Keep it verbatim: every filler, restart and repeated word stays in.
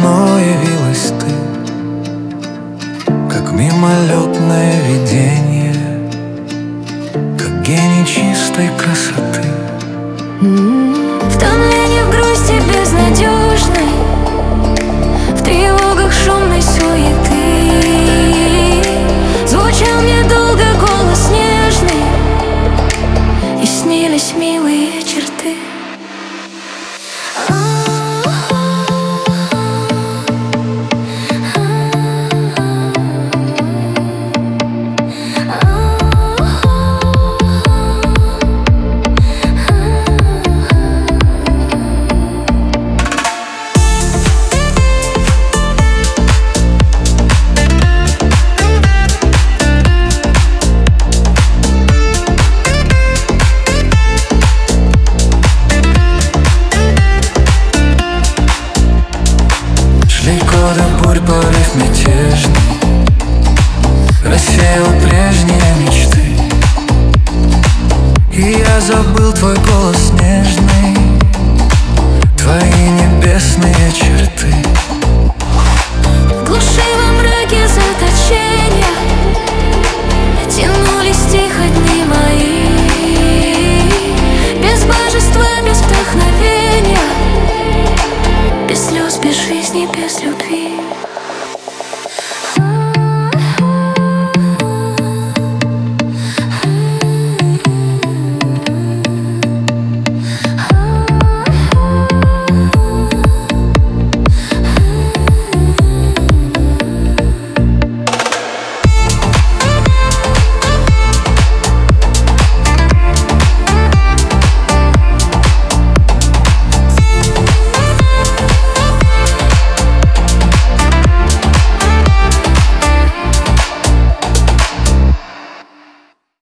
давно явилась ты, как мимолетное видение, как гений чистой красоты. В томлении, в грусти безнадежной, в тревогах шумной суеты звучал мне долго голос нежный, и снились милые черты. Годы бурь, порыв мятежный рассеял прежние мечты, и я забыл твой голос нежный, твои небесные черты. В глуши во мраке заточения тянулись тихо дни мои, без божества, без вдохновения, без слез, без жизни, без любви.